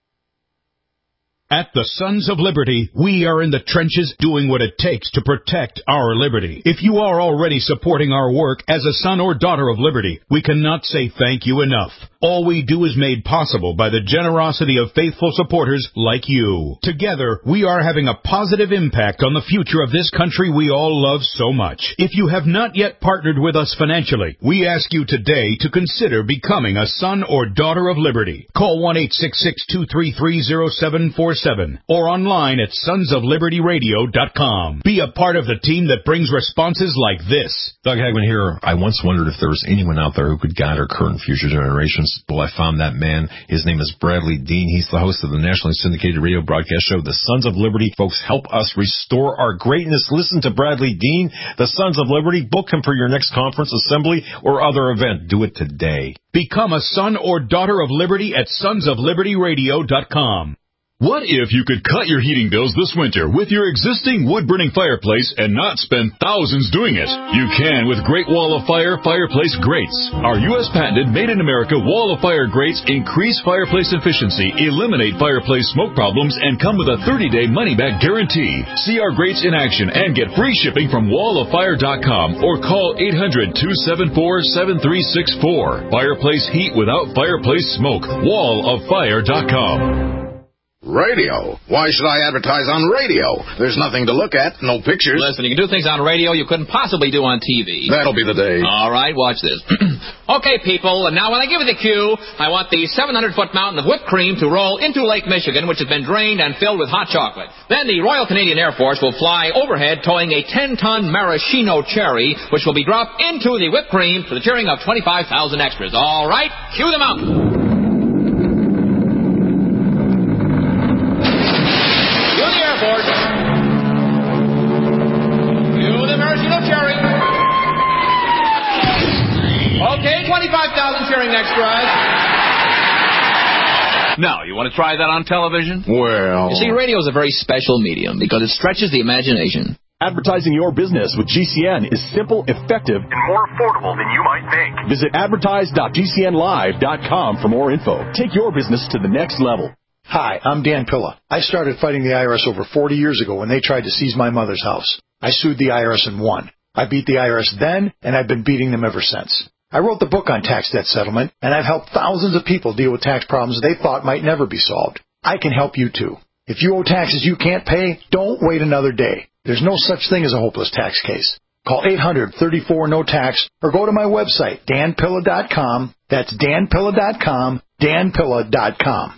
At the Sons of Liberty, we are in the trenches doing what it takes to protect our liberty. If you are already supporting our work as a son or daughter of liberty, we cannot say thank you enough. All we do is made possible by the generosity of faithful supporters like you. Together, we are having a positive impact on the future of this country we all love so much. If you have not yet partnered with us financially, we ask you today to consider becoming a son or daughter of liberty. Call one eight six six, two three three, zero seven four seven or online at sons of liberty radio dot com. Be a part of the team that brings responses like this. Doug Hagman here. I once wondered if there was anyone out there who could guide our current and future generations. Well, I found that man. His name is Bradley Dean. He's the host of the nationally syndicated radio broadcast show, The Sons of Liberty. Folks, help us restore our greatness. Listen to Bradley Dean, The Sons of Liberty. Book him for your next conference, assembly, or other event. Do it today. Become a son or daughter of liberty at sons of liberty radio dot com. What if you could cut your heating bills this winter with your existing wood-burning fireplace and not spend thousands doing it? You can with Great Wall of Fire Fireplace Grates. Our U S patented made-in-America Wall of Fire grates increase fireplace efficiency, eliminate fireplace smoke problems, and come with a thirty-day money-back guarantee. See our grates in action and get free shipping from wall of fire dot com or call eight hundred, two seven four, seven three six four. Fireplace heat without fireplace smoke. wall of fire dot com. Radio? Why should I advertise on radio? There's nothing to look at, no pictures. Listen, you can do things on radio you couldn't possibly do on T V. That'll be the day. All right, watch this. Okay, people, and now when I give you the cue, I want the seven hundred foot mountain of whipped cream to roll into Lake Michigan, which has been drained and filled with hot chocolate. Then the Royal Canadian Air Force will fly overhead towing a ten ton maraschino cherry, which will be dropped into the whipped cream to the cheering of twenty-five thousand extras. All right, cue the mountain. Okay, twenty-five thousand cheering extras. Now, you want to try that on television? Well... You see, radio is a very special medium because it stretches the imagination. Advertising your business with G C N is simple, effective, and more affordable than you might think. Visit advertise dot g c n live dot com for more info. Take your business to the next level. Hi, I'm Dan Pilla. I started fighting the I R S over forty years ago when they tried to seize my mother's house. I sued the I R S and won. I beat the I R S then, and I've been beating them ever since. I wrote the book on tax debt settlement, and I've helped thousands of people deal with tax problems they thought might never be solved. I can help you too. If you owe taxes you can't pay, don't wait another day. There's no such thing as a hopeless tax case. Call eight hundred, thirty-four, no tax or go to my website, dan pilla dot com. That's dan pilla dot com, dan pilla dot com.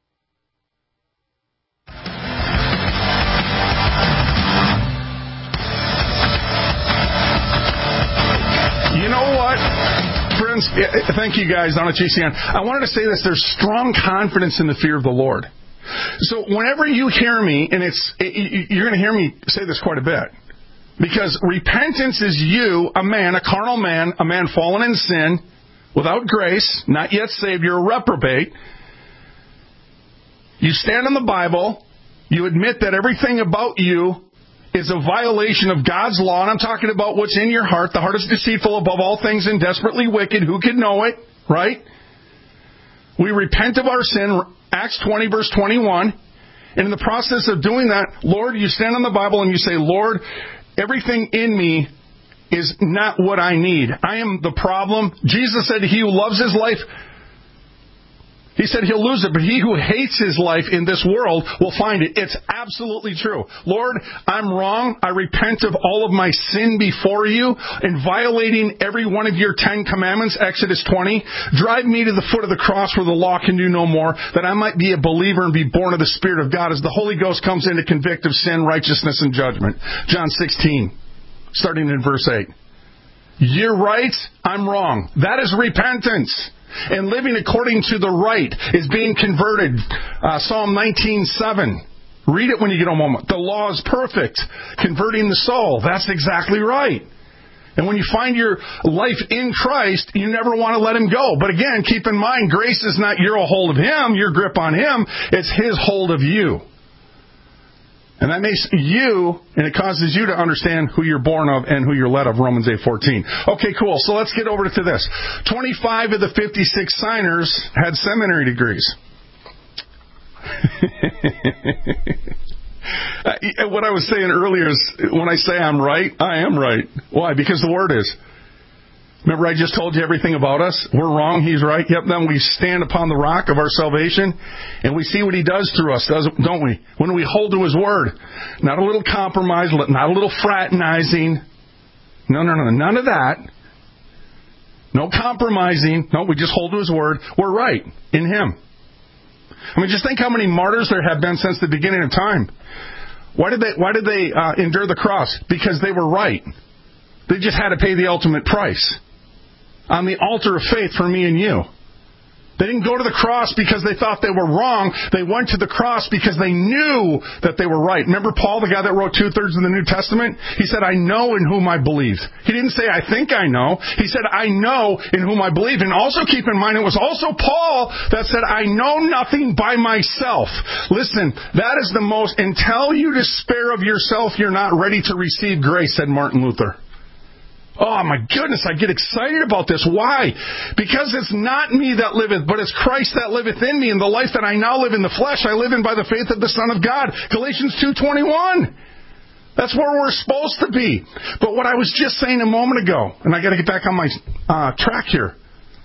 You know what, friends? Thank you guys on at G C N. I wanted to say this. There's strong confidence in the fear of the Lord. So whenever you hear me, and it's it, you're going to hear me say this quite a bit, because repentance is you, a man, a carnal man, a man fallen in sin, without grace, not yet saved. You're a reprobate. You stand on the Bible. You admit that everything about you is a violation of God's law, and I'm talking about what's in your heart. The heart is deceitful above all things and desperately wicked. Who can know it, right? We repent of our sin, Acts twenty, verse twenty-one, and in the process of doing that, Lord, you stand on the Bible and you say, Lord, everything in me is not what I need. I am the problem. Jesus said he who loves his life, he said he'll lose it, but he who hates his life in this world will find it. It's absolutely true. Lord, I'm wrong. I repent of all of my sin before you and violating every one of your Ten Commandments, Exodus twenty. Drive me to the foot of the cross where the law can do no more, that I might be a believer and be born of the Spirit of God as the Holy Ghost comes in to convict of sin, righteousness, and judgment. John sixteen, starting in verse eight. You're right, I'm wrong. That is repentance. And living according to the right is being converted. Uh, Psalm nineteen seven. Read it when you get a moment. The law is perfect, converting the soul. That's exactly right. And when you find your life in Christ, you never want to let him go. But again, keep in mind, grace is not your hold of him, your grip on him. It's his hold of you. And that makes you, and it causes you to understand who you're born of and who you're led of, Romans eight fourteen. Okay, cool. So let's get over to this. twenty-five of the fifty-six signers had seminary degrees. Uh, what I was saying earlier is when I say I'm right, I am right. Why? Because the Word is. Remember I just told you everything about us? We're wrong, He's right. Yep, then we stand upon the rock of our salvation, and we see what He does through us, don't we? When we hold to His Word. Not a little compromise, not a little fraternizing. No, no, no, none of that. No compromising. No, we just hold to His Word. We're right in Him. I mean, just think how many martyrs there have been since the beginning of time. Why did they, why did they uh, endure the cross? Because they were right. They just had to pay the ultimate price on the altar of faith for me and you. They didn't go to the cross because they thought they were wrong. They went to the cross because they knew that they were right. Remember Paul, the guy that wrote two-thirds of the New Testament? He said, I know in whom I believe. He didn't say, I think I know. He said, I know in whom I believe. And also keep in mind, it was also Paul that said, I know nothing by myself. Listen, that is the most, until you despair of yourself, you're not ready to receive grace, said Martin Luther. Oh, my goodness, I get excited about this. Why? Because it's not me that liveth, but it's Christ that liveth in me. And the life that I now live in the flesh, I live in by the faith of the Son of God. Galatians two twenty-one. That's where we're supposed to be. But what I was just saying a moment ago, and I got to get back on my uh, track here.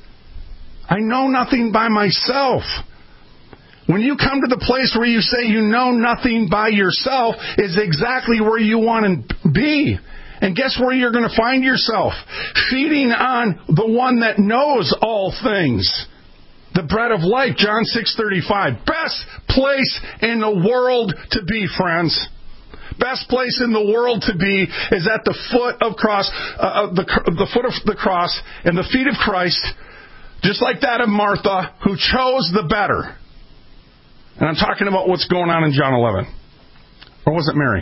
I know nothing by myself. When you come to the place where you say you know nothing by yourself, is exactly where you want to be. And guess where you're going to find yourself? Feeding on the one that knows all things. The bread of life, John six thirty-five. Best place in the world to be, friends. Best place in the world to be is at the foot of cross, uh, the, the foot of the cross and the feet of Christ, just like that of Martha, who chose the better. And I'm talking about what's going on in John eleven. Or was it Mary?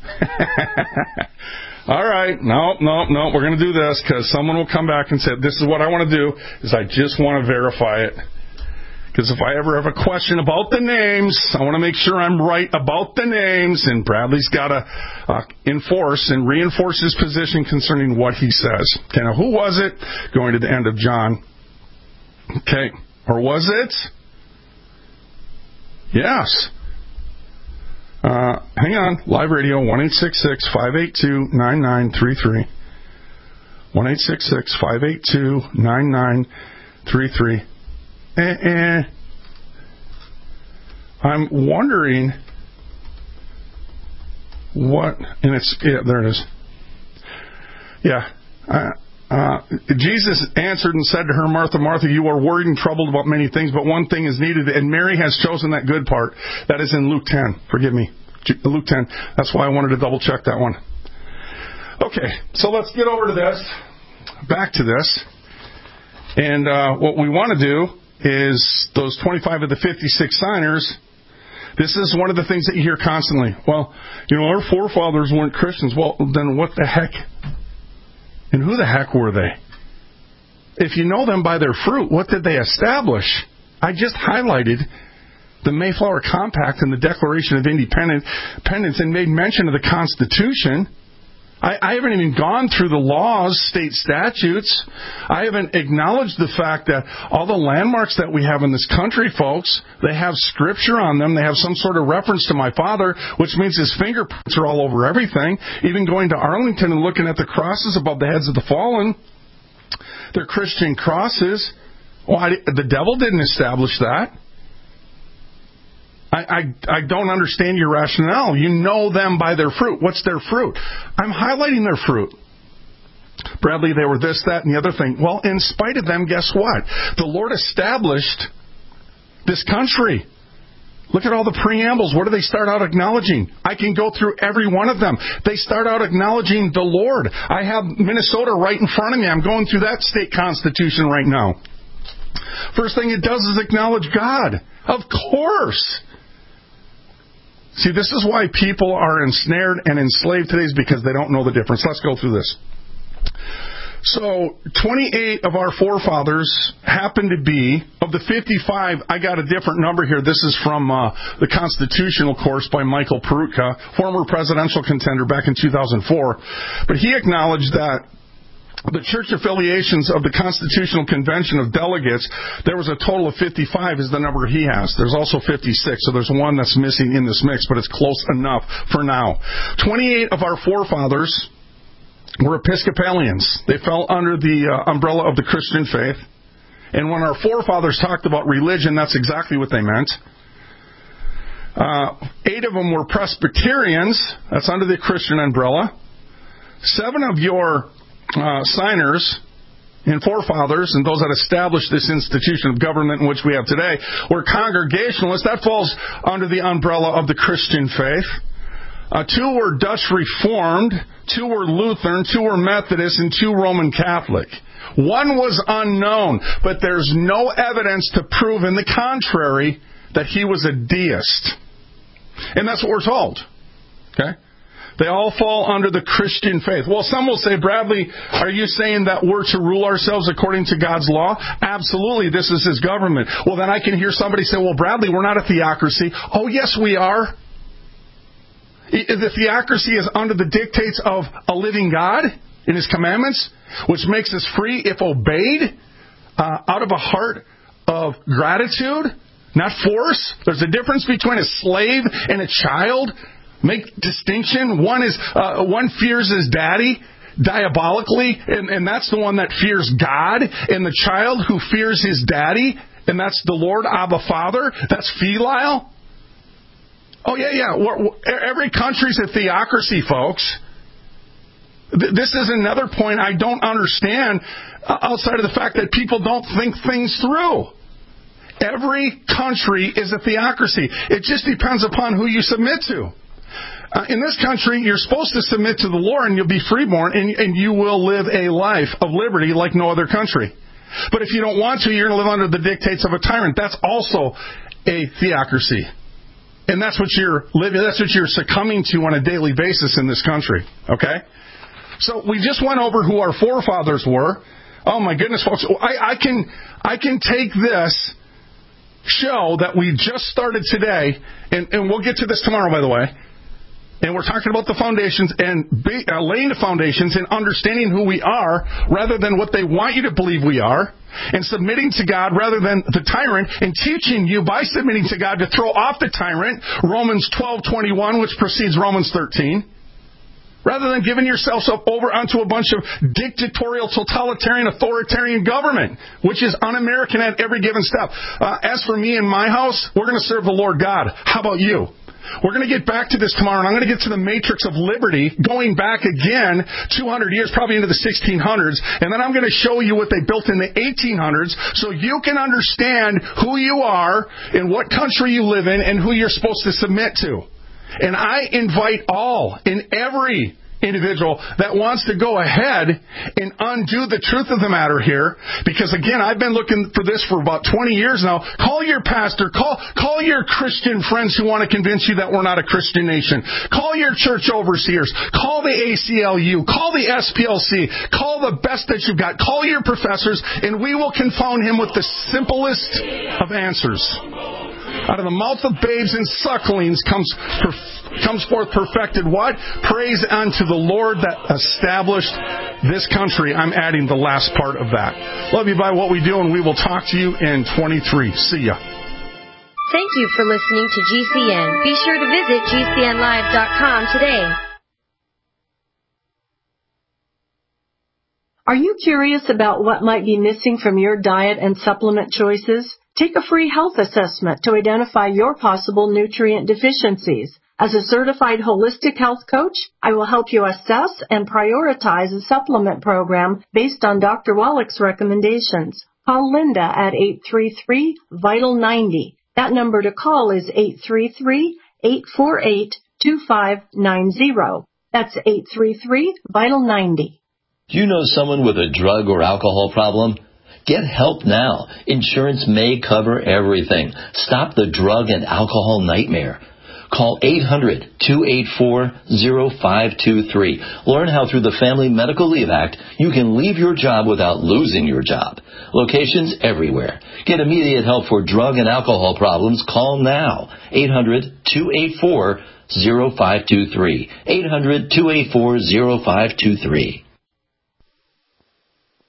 All right, no, no, no, we're going to do this because someone will come back and say, this is what I want to do, is I just want to verify it. Because if I ever have a question about the names, I want to make sure I'm right about the names, and Bradley's got to uh, enforce and reinforce his position concerning what he says. Okay, now who was it going to the end of John? Okay, or was it? Yes. Uh, hang on. Live radio, one eight six six, five eight two, nine nine three three. one eight six six, five eight two, nine nine three three. Eh, eh. I'm wondering what, and it's, yeah, there it is. Yeah. Uh, Uh, Jesus answered and said to her, Martha, Martha, you are worried and troubled about many things, but one thing is needed, and Mary has chosen that good part. That is in Luke ten. Forgive me. Luke ten. That's why I wanted to double check that one. Okay, so let's get over to this. Back to this. And uh, what we want to do is those twenty-five of the fifty-six signers. This is one of the things that you hear constantly. Well, you know, our forefathers weren't Christians. Well, then what the heck? And who the heck were they? If you know them by their fruit, what did they establish? I just highlighted the Mayflower Compact and the Declaration of Independence and made mention of the Constitution. I, I haven't even gone through the laws, state statutes. I haven't acknowledged the fact that all the landmarks that we have in this country, folks, they have scripture on them. They have some sort of reference to my father, which means his fingerprints are all over everything. Even going to Arlington and looking at the crosses above the heads of the fallen, they're Christian crosses. Well, I, the devil didn't establish that. I, I, I don't understand your rationale. You know them by their fruit. What's their fruit? I'm highlighting their fruit. Bradley, they were this, that, and the other thing. Well, in spite of them, guess what? The Lord established this country. Look at all the preambles. What do they start out acknowledging? I can go through every one of them. They start out acknowledging the Lord. I have Minnesota right in front of me. I'm going through that state constitution right now. First thing it does is acknowledge God. Of course. See, this is why people are ensnared and enslaved today, is because they don't know the difference. Let's go through this. So, twenty-eight of our forefathers happen to be, of the fifty-five, I got a different number here. This is from uh, the Constitutional Course by Michael Peroutka, former presidential contender back in two thousand four. But he acknowledged that the church affiliations of the Constitutional Convention of Delegates, there was a total of fifty-five is the number he has. There's also fifty-six, so there's one that's missing in this mix, but it's close enough for now. twenty-eight of our forefathers were Episcopalians. They fell under the uh, umbrella of the Christian faith. And when our forefathers talked about religion, that's exactly what they meant. Uh, eight of them were Presbyterians. That's under the Christian umbrella. Seven of your Uh, signers and forefathers and those that established this institution of government in which we have today were Congregationalists. That falls under the umbrella of the Christian faith. Uh, two were Dutch Reformed, two were Lutheran, two were Methodist, and two Roman Catholic. One was unknown, but there's no evidence to prove in the contrary that he was a deist. And that's what we're told. Okay? They all fall under the Christian faith. Well, some will say, Bradley, are you saying that we're to rule ourselves according to God's law? Absolutely, this is His government. Well, then I can hear somebody say, well, Bradley, we're not a theocracy. Oh, yes, we are. The theocracy is under the dictates of a living God in His commandments, which makes us free if obeyed uh, out of a heart of gratitude, not force. There's a difference between a slave and a child. Make distinction. One is uh, one fears his daddy diabolically, and, and that's the one that fears God. And the child who fears his daddy, and that's the Lord Abba Father, that's filial. Oh yeah, yeah. We're, we're, every country's a theocracy, folks. This is another point I don't understand outside of the fact that people don't think things through. Every country is a theocracy. It just depends upon who you submit to. Uh, in this country, you're supposed to submit to the Lord and you'll be freeborn and, and you will live a life of liberty like no other country. But if you don't want to, you're going to live under the dictates of a tyrant. That's also a theocracy. And that's what you're living, that's what you're succumbing to on a daily basis in this country. Okay? So we just went over who our forefathers were. Oh my goodness, folks. I, I can I can take this show that we just started today, and, and we'll get to this tomorrow, by the way. And we're talking about the foundations and be, uh, laying the foundations and understanding who we are rather than what they want you to believe we are, and submitting to God rather than the tyrant, and teaching you by submitting to God to throw off the tyrant, Romans twelve twenty-one, which precedes Romans thirteen, rather than giving yourselves up over onto a bunch of dictatorial, totalitarian, authoritarian government, which is un-American at every given step. Uh, as for me and my house, we're going to serve the Lord God. How about you? We're going to get back to this tomorrow, and I'm going to get to the matrix of liberty, going back again two hundred years, probably into the sixteen hundreds, and then I'm going to show you what they built in the eighteen hundreds so you can understand who you are and what country you live in and who you're supposed to submit to. And I invite all, in every individual that wants to go ahead and undo the truth of the matter here, because again, I've been looking for this for about twenty years now. Call your pastor, call call your Christian friends who want to convince you that we're not a Christian nation. Call your church overseers, call the A C L U, call the S P L C, call the best that you've got, call your professors, and we will confound him with the simplest of answers. Out of the mouth of babes and sucklings comes perf- comes forth perfected what? Praise unto the Lord that established this country. I'm adding the last part of that. Love you by what we do, and we will talk to you in twenty-three. See ya. Thank you for listening to G C N. Be sure to visit G C N live dot com today. Are you curious about what might be missing from your diet and supplement choices? Take a free health assessment to identify your possible nutrient deficiencies. As a certified holistic health coach, I will help you assess and prioritize a supplement program based on Doctor Wallach's recommendations. Call Linda at eight three three, vital ninety. That number to call is eight three three, eight four eight, two five nine zero. That's eight three three, vital ninety. Do you know someone with a drug or alcohol problem? Get help now. Insurance may cover everything. Stop the drug and alcohol nightmare. Call eight hundred, two eight four, zero five two three. Learn how through the Family Medical Leave Act you can leave your job without losing your job. Locations everywhere. Get immediate help for drug and alcohol problems. Call now. eight hundred, two eight four, zero five two three. eight hundred, two eight four, zero five two three.